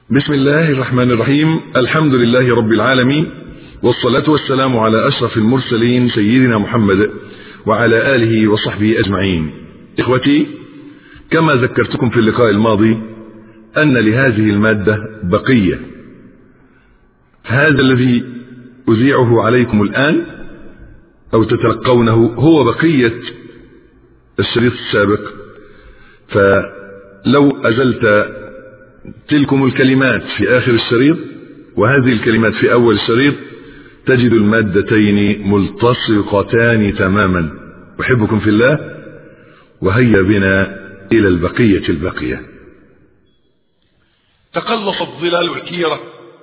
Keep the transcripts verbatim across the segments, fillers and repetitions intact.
بسم الله الرحمن الرحيم. الحمد لله رب العالمين، والصلاة والسلام على أشرف المرسلين سيدنا محمد وعلى آله وصحبه أجمعين. إخوتي، كما ذكرتكم في اللقاء الماضي أن لهذه المادة بقية. هذا الذي أذيعه عليكم الآن أو تتلقونه هو بقية الشريط السابق، فلو أزلت تلكم الكلمات في آخر الشريط وهذه الكلمات في أول الشريط تجد المادتين ملتصقتان تماما. أحبكم في الله، وهيا بنا إلى البقية البقية. تقلصت ظلال الكيرة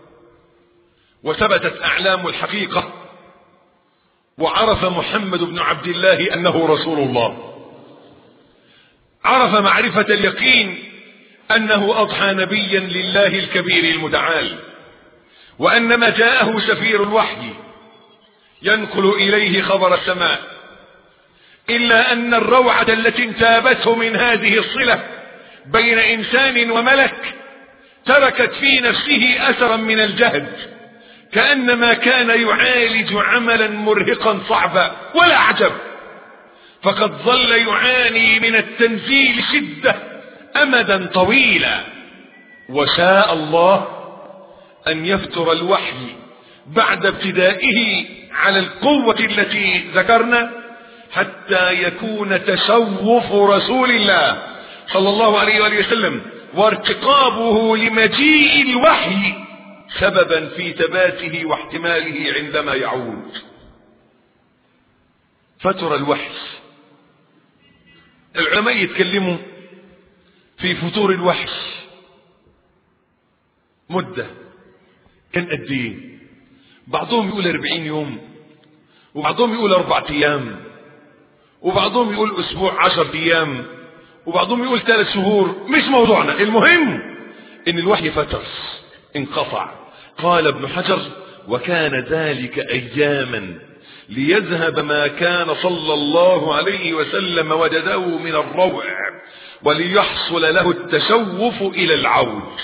وثبتت أعلام الحقيقة، وعرف محمد بن عبد الله أنه رسول الله. عرف معرفة اليقين أنه أضحى نبيا لله الكبير المتعال، وأن ما جاءه سفير الوحي ينقل إليه خبر السماء، إلا أن الروعة التي انتابته من هذه الصلة بين إنسان وملك تركت في نفسه أثرا من الجهد، كأنما كان يعالج عملا مرهقا صعبا. ولا عجب، فقد ظل يعاني من التنزيل شدة أمدا طويلا، وشاء الله أن يفتر الوحي بعد ابتدائه على القوة التي ذكرنا، حتى يكون تشوف رسول الله صلى الله عليه وآله وسلم وارتقابه لمجيء الوحي سببا في ثباته واحتماله عندما يعود. فتر الوحي، العلماء يتكلموا في فتور الوحي مدة كان قد ايه؟ بعضهم يقول أربعين يوم، وبعضهم يقول أربعة أيام، وبعضهم يقول أسبوع عشر أيام، وبعضهم يقول ثلاث شهور. مش موضوعنا، المهم إن الوحي فتر، انقطع. قال ابن حجر: وكان ذلك أياما ليذهب ما كان صلى الله عليه وسلم وجده من الروع، وليحصل له التشوف إلى العود.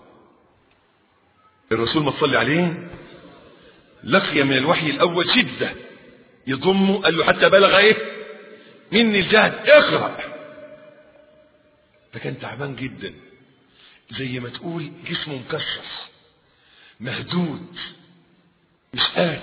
الرسول ما تصلي عليه لقي من الوحي الأول شدة يضمه، قال له حتى بلغ ايه مني الجهد، اقرأ. فكان تعبان جدا، زي ما تقول جسمه مكسر مهدود مش قادر.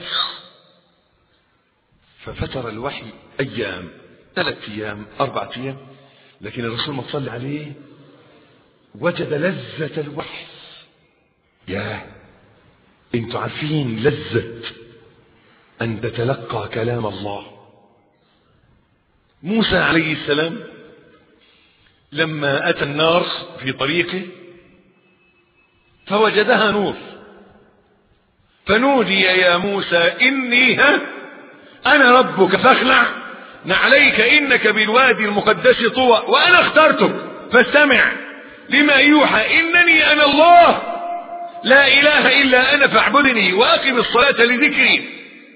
ففتر الوحي أيام، ثلاث أيام، أربعة أيام، لكن الرسول ما تصلي عليه وجد لذة الوحي. ياه، انتوا عارفين لذة أن تتلقى كلام الله. موسى عليه السلام لما أتى النار في طريقه فوجدها نور، فنودي يا موسى إني ها أنا ربك فاخلع نعليك إنك بالوادي المقدس طوى وأنا اخترتك فاستمع لما يوحى إنني أنا الله لا إله إلا أنا فاعبدني وأقم الصلاة لذكري.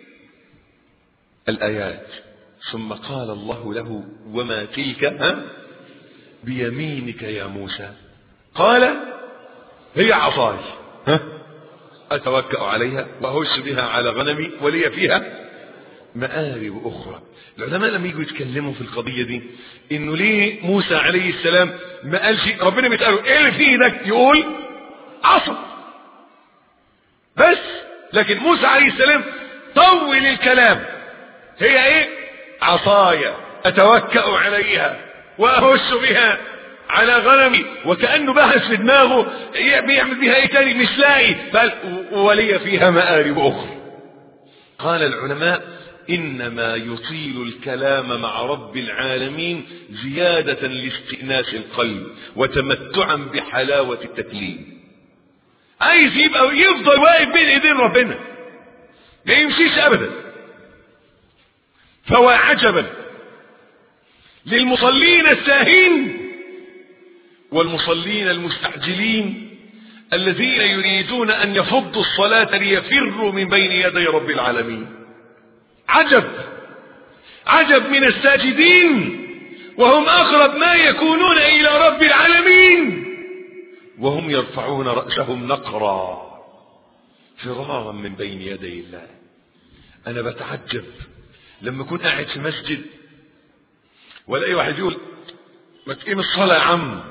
الآيات. ثم قال الله له: وما تلك ها بيمينك يا موسى؟ قال: هي عصاي ها أتوكأ عليها وأهش بها على غنمي ولي فيها مآرب أخرى. العلماء لما يجوا يتكلموا في القضية دي إنه ليه موسى عليه السلام ما قالش ربنا بيسأله إيه اللي في إيدك؟ يقول عصا بس. لكن موسى عليه السلام طول الكلام، هي إيه؟ عصايا أتوكأ عليها وأهش بها على غنمي، وكأنه بحث في دماغه بيعمل بها إيه تاني مش لاقي، بل ولي فيها مآرب أخرى. قال العلماء: إنما يطيل الكلام مع رب العالمين زيادة لاستئناس القلب وتمتعا بحلاوة التكليم. عايز يبقى يفضل واقف بين ايدين ربنا ما يمشيش ابدا. فهو عجبا للمصلين الساهين والمصلين المستعجلين الذين يريدون ان يفضوا الصلاة ليفروا من بين يدي رب العالمين. عجب عجب من الساجدين وهم اقرب ما يكونون الى رب العالمين وهم يرفعون رأسهم نقرا فرارا من بين يدي الله. أنا بتعجب لما أكون قاعد في مسجد ولاقي واحد يقول ما تقيم الصلاة يا عم.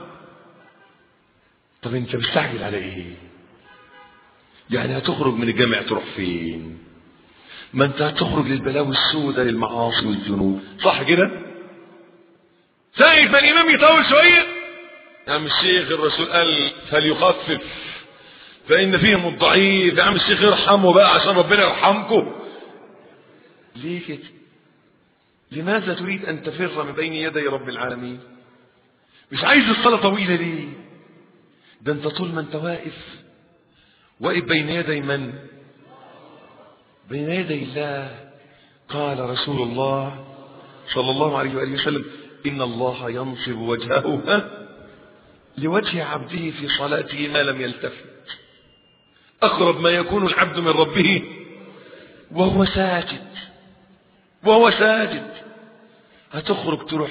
طب أنت مستعجل على إيه؟ يعني هتخرج من الجامع تروح فين؟ ما أنت هتخرج للبلاوي السوداء للمعاصي والذنوب، صح كده؟ سايب ما الإمام يطول شوية يا عم الشيخ الرسول قال فليخفف فإن فيهم الضعيف، يا عم الشيخ ارحمه بقى عشان ربنا يرحمكم. ليه كده؟ لماذا تريد أن تفر من بين يدي رب العالمين؟ مش عايز الصلاة طويلة ليه؟ ده أنت طول ما أنت واقف واقف بين يدي من؟ بين يدي الله. قال رسول الله صلى الله عليه وآله وسلم إن الله ينصب وجهه لوجه عبده في صلاته ما لم يلتفت. أقرب ما يكون العبد من ربه وهو ساجد وهو ساجد. هتخرج تروح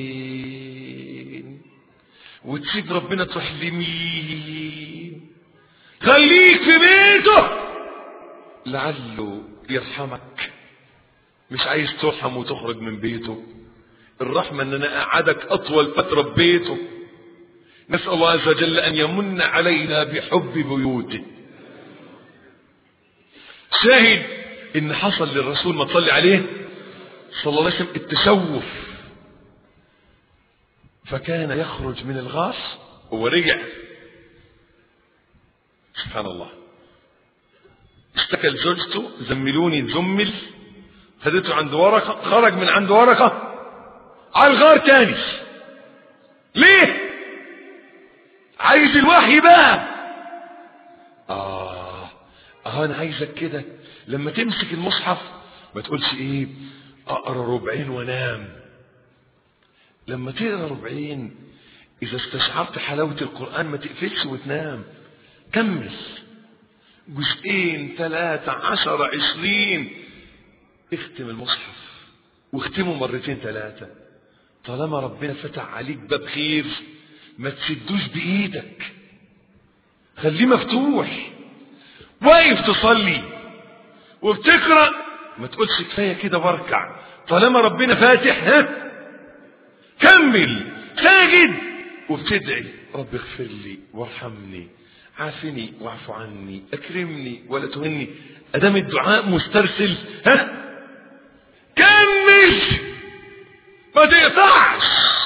فين؟ وتسيب ربنا تروح لمين؟ خليك في بيته لعله يرحمك. مش عايز ترحم وتخرج من بيته. الرحمة ان انا اقعدك اطول فترة ببيته. نسأل الله عز وجل ان يمن علينا بحب بيوته. شاهد ان حصل للرسول ما تصلي عليه صلى الله عليه وسلم التشوف، فكان يخرج من الغار ورجع سبحان الله اشتكى لزوجته زملوني زمل، خدته عند ورقة، خرج من عند ورقة على الغار تاني. ليه؟ عايز الوحي بقى. آه آه أنا عايزك كده لما تمسك المصحف ما تقولش إيه أقرأ ربعين وانام. لما تقرأ ربعين إذا استشعرت حلاوة القرآن ما تقفلش وتنام، كمل جزئين ثلاثة عشر عشرين، اختم المصحف واختمه مرتين ثلاثة. طالما ربنا فتح عليك باب خير ما تسدوش بإيدك، خليه مفتوح. واقف تصلي وبتقرأ ما تقولش كفاية كده واركع. طالما ربنا فاتح ها كمل. ساجد وبتدعي رب اغفر لي وارحمني عافني واعف عني اكرمني ولا تهني. ادام الدعاء مسترسل ها كمل ما تقطعش.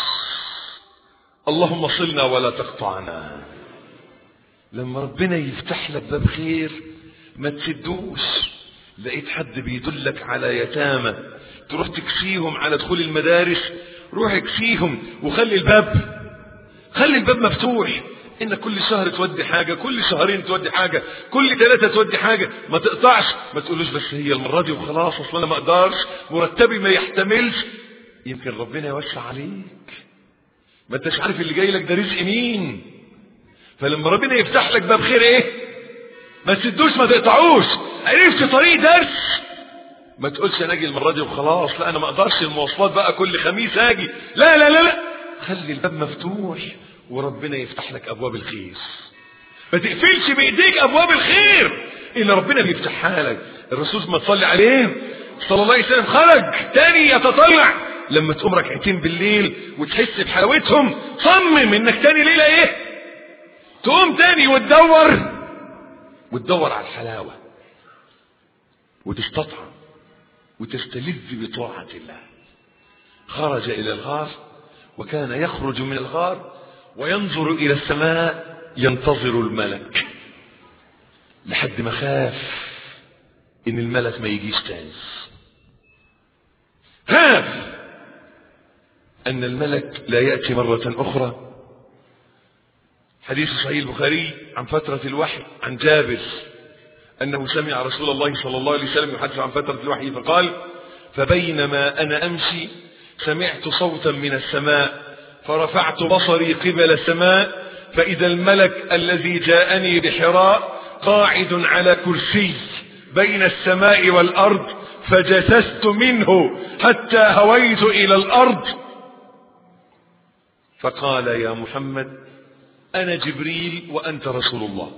اللهم صلنا ولا تقطعنا. لما ربنا يفتح لك باب خير ما تسدوش. لقيت حد بيدلك على يتامى تروح تكسيهم على دخول المدارس، روح اكسيهم وخلي الباب خلي الباب مفتوح. ان كل شهر تودي حاجة، كل شهرين تودي حاجة، كل ثلاثة تودي حاجة. ما تقطعش. ما تقولوش بس هي المرة دي وخلاص اصلا انا ما اقدرش مرتبي ما يحتملش. يمكن ربنا يوسع عليك، ما انتش عارف اللي جاي لك ده رزق مين. فلما ربنا يفتح لك باب خير ايه ما تسدوش ما تقطعوش. عرفت طريق درس ما تقولش انا اجي المرة دي وخلاص، لا انا ما اقدرش المواصلات بقى كل خميس اجي. لا لا لا لا خلي الباب مفتوح وربنا يفتح لك ابواب الخير. ما تقفلش بايديك ابواب الخير ان ربنا بيفتحها لك. الرسول ما تصلي عليه صلى الله عليه وسلم خرج تاني يتطلع لما تقوم ركعتين بالليل وتحس بحلاوتهم. صمم انك تاني ليلة ايه تقوم تاني وتدور وتدور على الحلاوة وتستطعم وتستلذ بطاعة الله. خرج الى الغار وكان يخرج من الغار وينظر الى السماء ينتظر الملك لحد ما خاف ان الملك ما يجيش تاني. خاف ان الملك لا يأتي مرة اخرى. حديث صحيح البخاري عن فترة الوحي عن جابر انه سمع رسول الله صلى الله عليه وسلم يحدث عن فترة الوحي فقال فبينما انا امشي سمعت صوتا من السماء فرفعت بصري قبل السماء فإذا الملك الذي جاءني بحراء قاعد على كرسي بين السماء والأرض فجسست منه حتى هويت إلى الأرض فقال يا محمد أنا جبريل وأنت رسول الله.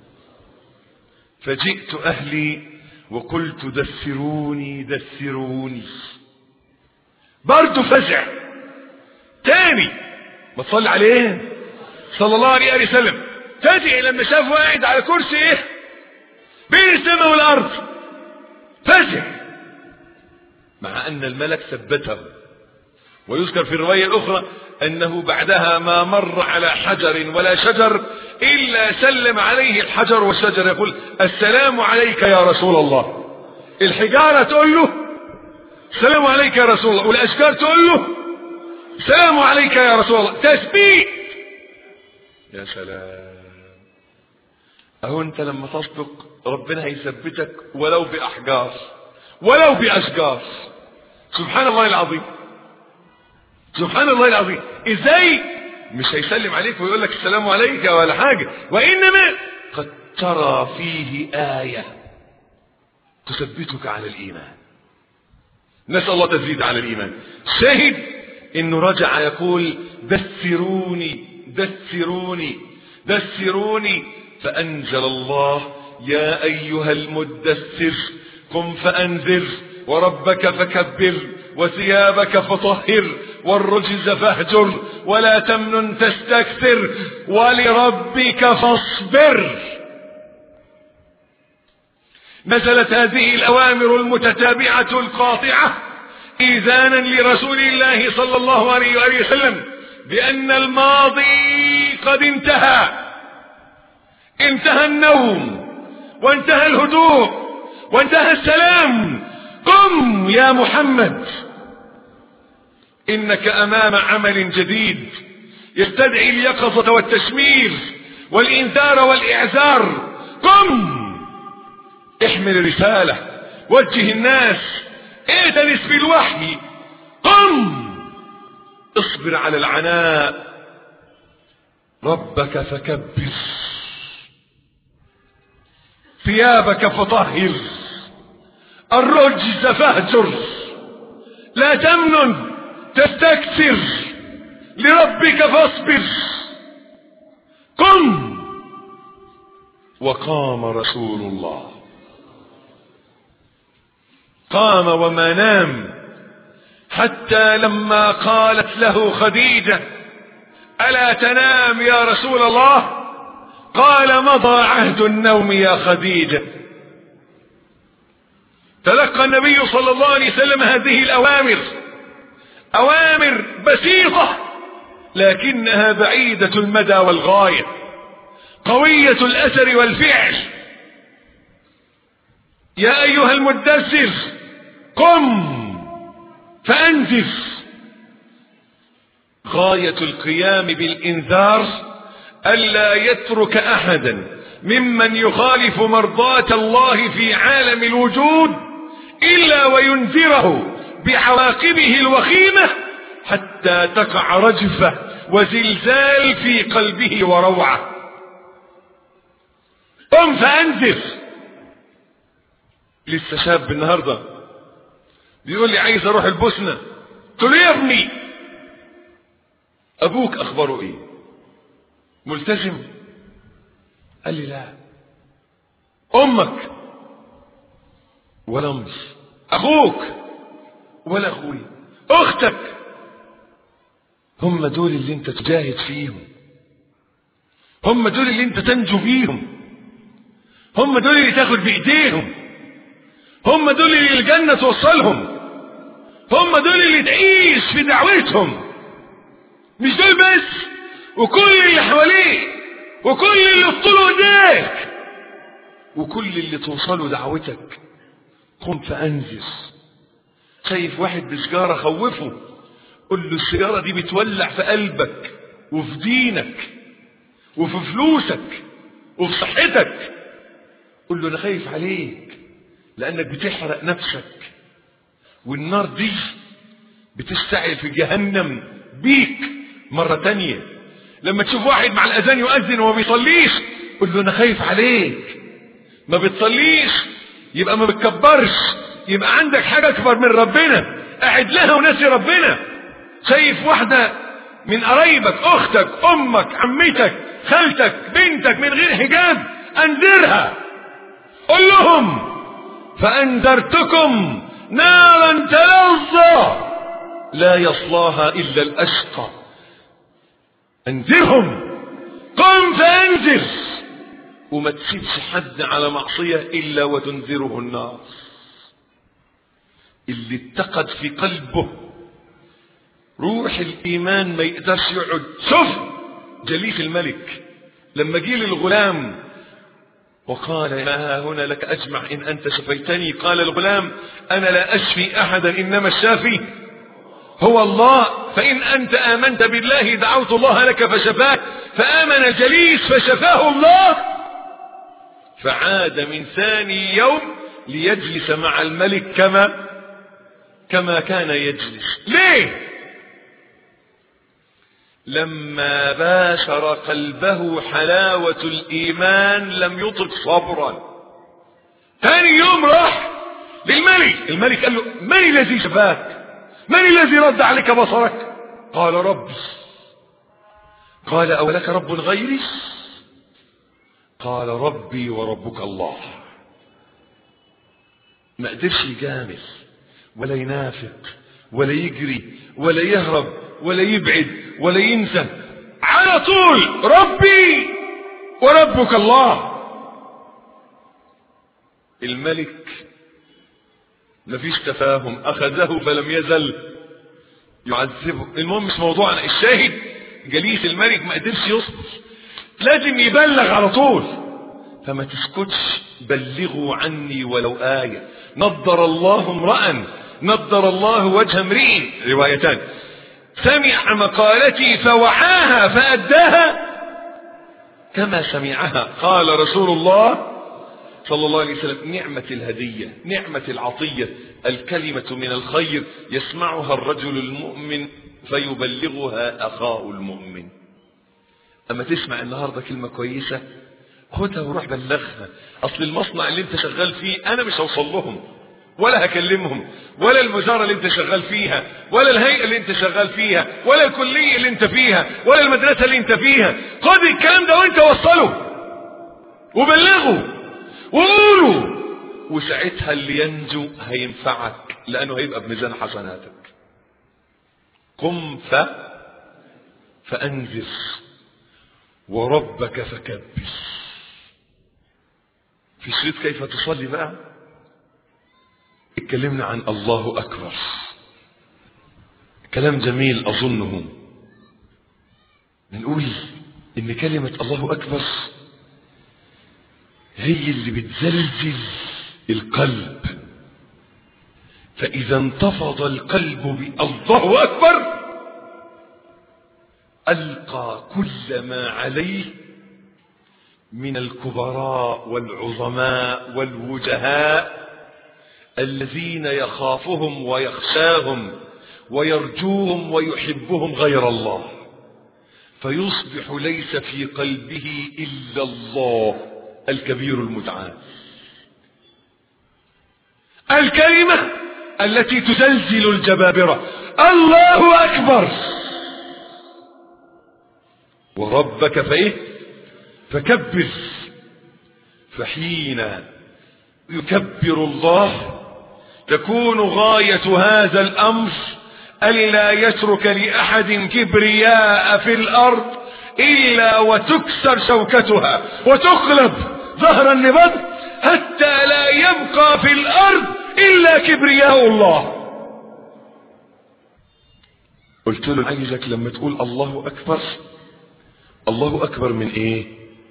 فجئت أهلي وقلت دثروني دثروني. برضو فزع تاني، ما تصلي عليه صلى الله عليه وسلم. فزع لما شافه قاعد على كرسي ايه بين السماء والأرض، فزع، مع أن الملك ثبته. ويذكر في الرواية الأخرى أنه بعدها ما مر على حجر ولا شجر إلا سلم عليه الحجر والشجر يقول السلام عليك يا رسول الله. الحجارة تقول له السلام عليك يا رسول الله، والأشجار تقول له السلام عليك يا رسول الله. تثبيت. يا سلام. أهو أنت لما تصدق ربنا هيثبتك ولو بأحجار ولو بأشجار. سبحان الله العظيم، سبحان الله العظيم. ازاي مش هيسلم عليك ويقول لك السلام عليك ولا حاجة، وإنما قد ترى فيه آية تثبتك على الإيمان. نسأل الله تزيد على الإيمان. شاهد إنه رجع يقول دثروني دثروني دثروني، فأنزل الله يا أيها المدثر قم فأنذر وربك فكبر وثيابك فطهر والرجز فاهجر ولا تمنن تستكثر ولربك فاصبر. نزلت هذه الأوامر المتتابعة القاطعة إذانا لرسول الله صلى الله عليه وآله وسلم بأن الماضي قد انتهى. انتهى النوم وانتهى الهدوء وانتهى السلام. قم يا محمد، إنك أمام عمل جديد يستدعي اليقظة والتشمير والإنذار والإعذار. قم احمل الرسالة، وجه الناس، ائتنس بالوحي. قم اصبر على العناء. ربك فكبر، ثيابك فطهر، الرجز فاهجر، لا تمنن تستكثر، لربك فاصبر. قم. وقام رسول الله، قام وما نام، حتى لما قالت له خديجة ألا تنام يا رسول الله؟ قال مضى عهد النوم يا خديجة. تلقى النبي صلى الله عليه وسلم هذه الأوامر، أوامر بسيطة لكنها بعيدة المدى والغاية، قوية الأثر والفعل. يا أيها المدثر قم فأنذر. غاية القيام بالإنذار ألا يترك أحدا ممن يخالف مرضاة الله في عالم الوجود إلا وينذره بعواقبه الوخيمة حتى تقع رجفة وزلزال في قلبه وروعة. قم فأنذر. لسه شاب النهاردة بيقول لي عايز اروح البوسنة. قلت له يا ابني ابوك اخباره ايه؟ ملتزم؟ قال لي لا. امك؟ ولا امي. اخوك؟ ولا اخوي. اختك؟ هم دول اللي انت تجاهد فيهم، هم دول اللي انت تنجو فيهم، هم دول اللي تاخد بايديهم، هم دول اللي الجنة توصلهم، هم دول اللي تعيش في دعوتهم. مش دول بس، وكل اللي حواليك، وكل اللي يطلوا ايديك، وكل اللي توصلوا دعوتك. قم فأنذر. شايف واحد بسجارة خوفه، قل له السجارة دي بتولع في قلبك وفي دينك وفي فلوسك وفي صحتك. قل له انا خايف عليك لانك بتحرق نفسك، والنار دي بتشتعل في جهنم بيك مرة تانية. لما تشوف واحد مع الاذان يؤذن وما بيصليش قل له انا خايف عليك. ما بتصليش يبقى ما بتكبرش، يبقى عندك حاجة اكبر من ربنا قاعد لها وناسي ربنا. شايف واحدة من قرايبك، اختك، امك، عمتك خالتك بنتك من غير حجاب انذرها، قل لهم فانذرتكم نارا تلظى لا يصلاها الا الاشقى. انذرهم، قم فانذر، وما تسيبش حد على معصية الا وتنذره النار. اللي اتقد في قلبه روح الايمان ما يقدرش يقعد. شوف جليس الملك لما جه للغلام وقال ما هنا لك اجمع ان انت شفيتني، قال الغلام انا لا اشفي احدا انما الشافي هو الله، فان انت امنت بالله دعوت الله لك فشفاك، فامن الجليس فشفاه الله، فعاد من ثاني يوم ليجلس مع الملك كما كما كان يجلس. ليه؟ لما باشر قلبه حلاوة الإيمان لم يطلق صبرا. ثاني يوم راح للملك، الملك قال له من الذي شفاك؟ من الذي رد عليك بصرك؟ قال ربي. قال أولك رب غيري؟ قال ربي وربك الله. ما قدرش يجامل ولا ينافق ولا يجري ولا يهرب ولا يبعد ولا ينسى، على طول ربي وربك الله. الملك مفيش تفاهم، اخذه فلم يزل يعذبه. المهم مش موضوعنا، الشاهد جليس الملك ما قدرش يصبر، لازم يبلغ على طول. فما تسكتش، بلغوا عني ولو آية. نضر الله امرأ نضر الله وجه امرئ، روايتان، سمع مقالتي فوعاها فأداها كما سمعها. قال رسول الله صلى الله عليه وسلم نعمة الهدية، نعمة العطية، الكلمة من الخير يسمعها الرجل المؤمن فيبلغها أخاه المؤمن. أما تسمع النهاردة كلمة كويسة خدها وروح بلغها. أصل المصنع اللي انت شغال فيه أنا مش هوصل لهم ولا هكلمهم، ولا الوزارة اللي انت شغال فيها، ولا الهيئة اللي انت شغال فيها، ولا الكلية اللي انت فيها، ولا المدرسة اللي انت فيها. خد الكلام ده وانت وصله وبلغه وقوله، وساعتها اللي ينجو هينفعك لأنه هيبقى بميزان حسناتك. قم ف فأنذر وربك فكبر. في شريط كيف تصلي بقى اتكلمنا عن الله أكبر، كلام جميل أظنه. بنقول إن كلمة الله أكبر هي اللي بتزلزل القلب، فإذا انتفض القلب بالله أكبر ألقى كل ما عليه من الكبراء والعظماء والوجهاء الذين يخافهم ويخشاهم ويرجوهم ويحبهم غير الله، فيصبح ليس في قلبه إلا الله الكبير المتعال. الكلمة التي تزلزل الجبابرة الله أكبر. وربك فإيه فكبر. فحين يكبر الله تكون غاية هذا الأمر ألا يترك لأحد كبرياء في الأرض إلا وتكسر شوكتها وتقلب ظهرا لبطن حتى لا يبقى في الأرض إلا كبرياء الله. قلت له عايزك لما تقول الله أكبر، الله أكبر من إيه؟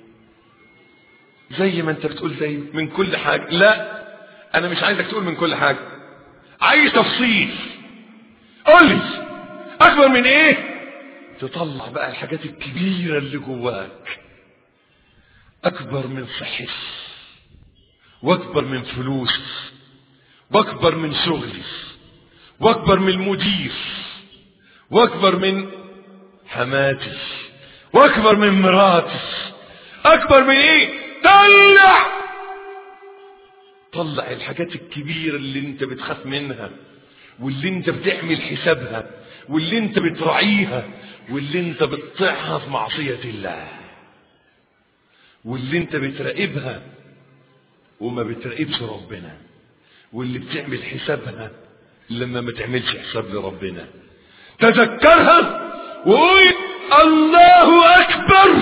زي ما انت بتقول زي من كل حاجة. لا، أنا مش عايزك تقول من كل حاجة، عايز تفصيل. قول لي أكبر من إيه؟ تطلع بقى الحاجات الكبيرة اللي جواك. أكبر من صحتي، وأكبر من فلوسي، وأكبر من شغلي، وأكبر من المدير، وأكبر من حماتي، وأكبر من مراتي. أكبر من إيه؟ طلع طلع الحاجات الكبيرة اللي انت بتخاف منها، واللي انت بتعمل حسابها، واللي انت بتراعيها، واللي انت بتطيعها في معصية الله. واللي انت بتراقبها وما بتراقبش ربنا، واللي بتعمل حسابها لما ما تعملش حساب لربنا. تذكرها وقول الله أكبر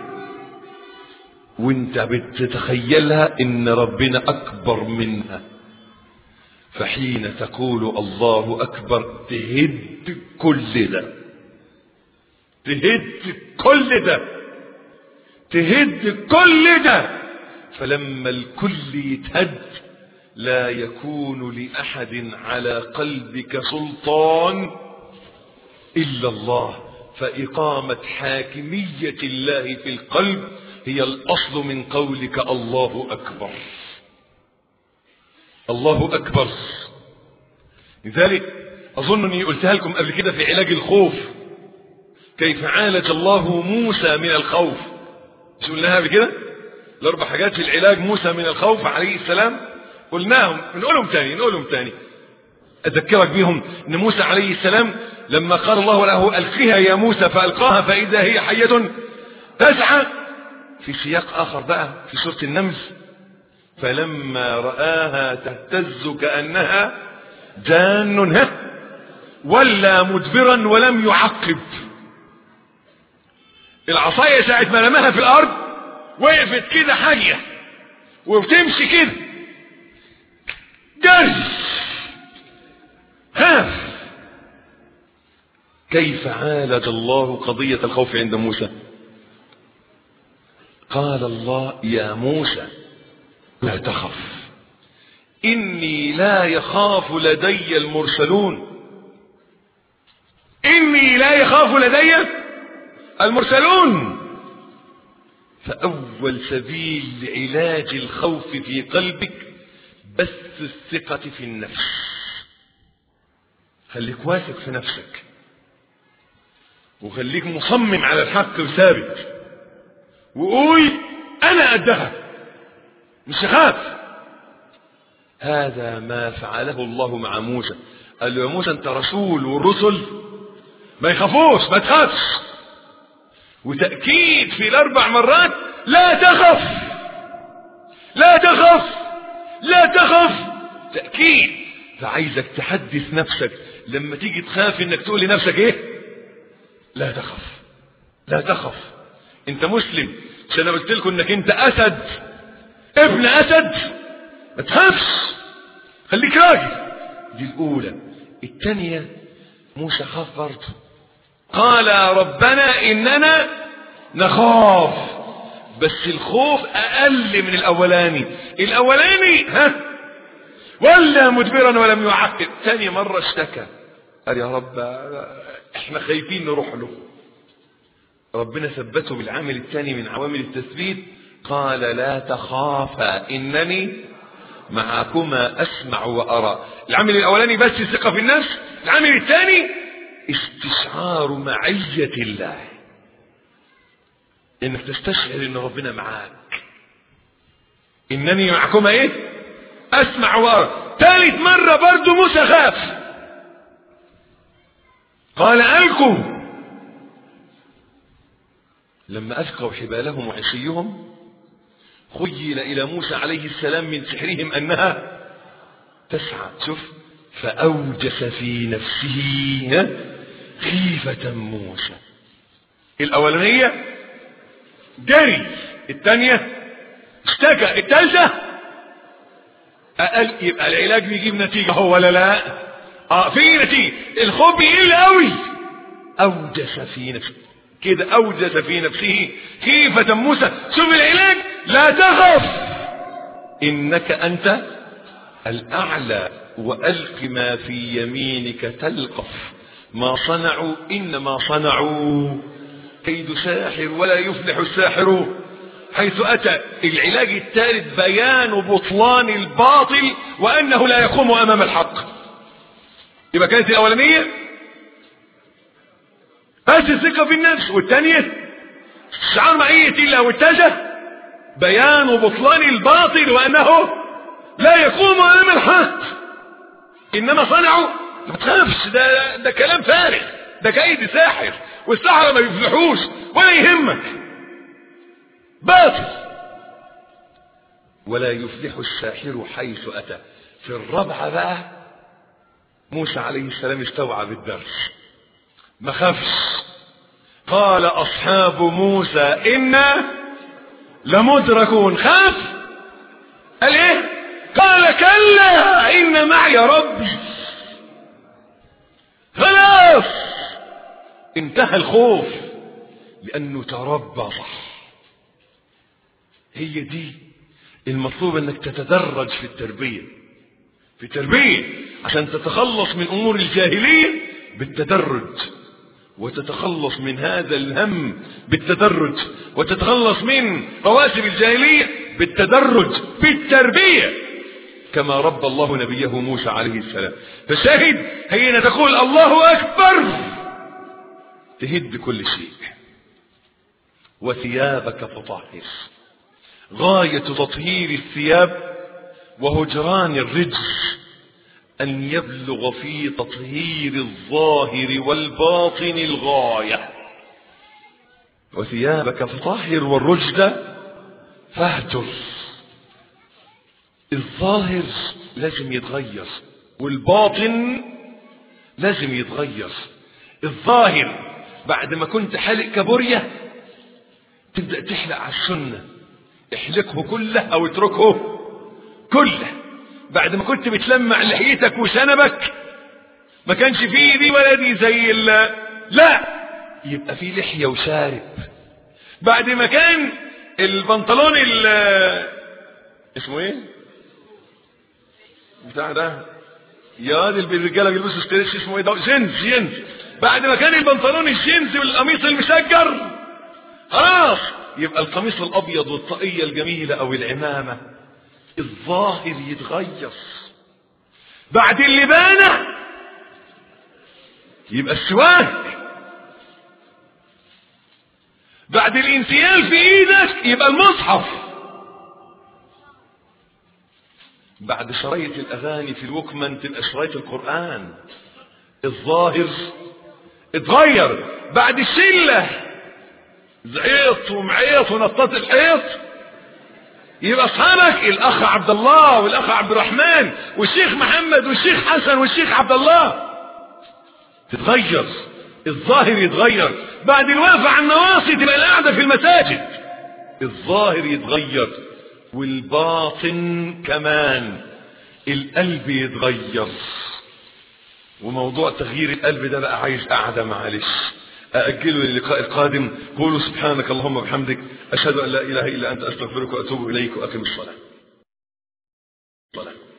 وانت بتتخيلها ان ربنا أكبر منها. فحين تقول الله أكبر تهد كل ده، تهد كل ده، تهد كل ده. فلما الكل يتهد لا يكون لأحد على قلبك سلطان إلا الله. فإقامة حاكمية الله في القلب هي الأصل من قولك الله أكبر. الله أكبر. لذلك أظن أني قلتها لكم قبل كده في علاج الخوف، كيف عالج الله موسى من الخوف. مش قلناها قبل كده؟ الأربع حاجات في العلاج موسى من الخوف عليه السلام قلناهم، نقولهم تاني نقولهم تاني أذكرك بهم. أن موسى عليه السلام لما قال الله له ألقها يا موسى فألقاها فإذا هي حية تسعى، في سياق آخر بقى في سورة النمل، فلما رآها تهتز كأنها جان ولا مدبرا ولم يعقب. العصاية ساعة ما رماها في الأرض وقفت كده حية وبتمشي كده جري خاف. كيف عالج الله قضية الخوف عند موسى؟ قال الله يا موسى لا تخف إني لا يخاف لدي المرسلون. إني لا يخاف لدي المرسلون. فأول سبيل لعلاج الخوف في قلبك بس الثقة في النفس. خليك واثق في نفسك وخليك مصمم على الحق وثابت وقول أنا قدها مش خاف. هذا ما فعله الله مع موسى. قال له يا موسى أنت رسول والرسل ما يخافوش ما تخافش. وتأكيد في الأربع مرات لا تخف لا تخف لا تخف، تأكيد. فعايزك تحدث نفسك لما تيجي تخاف انك تقول لنفسك ايه؟ لا تخف لا تخف. انت مسلم، مش انا قلت لكم انك انت اسد ابن اسد، ما تخافش خليك راجل. دي الاولى. الثانية موسى خاف برضه، قال ربنا اننا نخاف، بس الخوف اقل من الاولاني. الاولاني ها ولا مدبرا ولم يعقب. ثاني مرة اشتكى قال يا رب احنا خايفين نروح له. ربنا ثبته بالعامل الثاني من عوامل التثبيت، قال لا تخافا انني معكما اسمع وارى. العامل الاولاني بس الثقة في النفس، العامل الثاني استشعار معية الله، انك تستشعر ان ربنا معاك. انني معكما ايه؟ اسمع وارى. ثالث مرة برضو موسى خاف، قال القوا. لما القوا حبالهم وعصيهم خيل الى موسى عليه السلام من سحرهم انها تسعى. شوف، فاوجس في نفسه خيفة موسى. الاولانية جري، الثانية اشتكى، الثالثة اقل. يبقى العلاج بيجيب نتيجة هو ولا لا؟ اه في نتيجة. الخوف بيقل قوي. اوجس في نفسه كده، اوجس في نفسه خيفة موسى. شوف العلاج، لا تخف انك انت الاعلى والق ما في يمينك تلقف ما صنعوا انما صنعوا كيد ساحر ولا يفلح الساحر حيث اتى. العلاج الثالث بيان بطلان الباطل وانه لا يقوم امام الحق. يبقى كانت الاولانيه بس الثقه في النفس، والثانيه استشعار معيه الله، والثالثه بيان بطلان الباطل وانه لا يقوم امام الحق. انما صنعوا، ما تخافش، ده ده كلام فارغ، ده كيد ساحر، والسحرة ما يفلحوش ولا يهمك، باطل. ولا يفلح الساحر حيث أتى. في الرابعة بقى موسى عليه السلام استوعب الدرس، ما خافش. قال أصحاب موسى إنا لمدركون. خاف؟ قال إيه؟ قال كلا إن معي ربي. خلاص انتهى الخوف لأنه تربى صح. هي دي المطلوب، أنك تتدرج في التربية. في التربية عشان تتخلص من أمور الجاهلية بالتدرج، وتتخلص من هذا الهم بالتدرج، وتتخلص من رواسب الجاهلية بالتدرج بالتربية، كما ربى الله نبيه موسى عليه السلام. فشاهد حين تقول الله أكبر تهد كل شيء. وثيابك فطهر. غاية تطهير الثياب وهجران الرجس أن يبلغ في تطهير الظاهر والباطن الغاية. وثيابك فطهر والرجل فاهجر. الظاهر لازم يتغير والباطن لازم يتغير. الظاهر بعد ما كنت حالق كابوريا تبدأ تحلق على السنة، احلقه كله او اتركه كله. بعد ما كنت بتلمع لحيتك وشنبك ما كانش فيه دي ولا دي زي ال لا، يبقى فيه لحية وشارب. بعد ما كان البنطلون ال اسمه ايه بتاع ده يا واد الرجاله بيلبسوا ستريتش اسمه ايه ده، جينز جينز. بعد ما كان البنطلون الجينز والقميص المشجر خلاص يبقى القميص الابيض والطاقية الجميلة او العمامة. الظاهر يتغير. بعد اللبانة يبقى السواك. بعد الانسيال في ايدك يبقى المصحف. بعد شرايط الاغاني في الوكمان تبقى شرايط القرآن. الظاهر اتغير. بعد الشلة زعيط ومعيط ونطط الحيط يبقى اصحابك الاخ عبد الله والاخ عبد الرحمن والشيخ محمد والشيخ حسن والشيخ عبد الله. تتغير. الظاهر يتغير. بعد الوقفة على النواصي تبقى القعدة في المساجد. الظاهر يتغير والباطن كمان. القلب يتغير. وموضوع تغيير القلب ده بقى عايز قعدة معلش أأجله للقاء القادم. قولوا سبحانك اللهم وبحمدك أشهد أن لا إله إلا أنت أستغفرك وأتوب إليك وأقم الصلاة.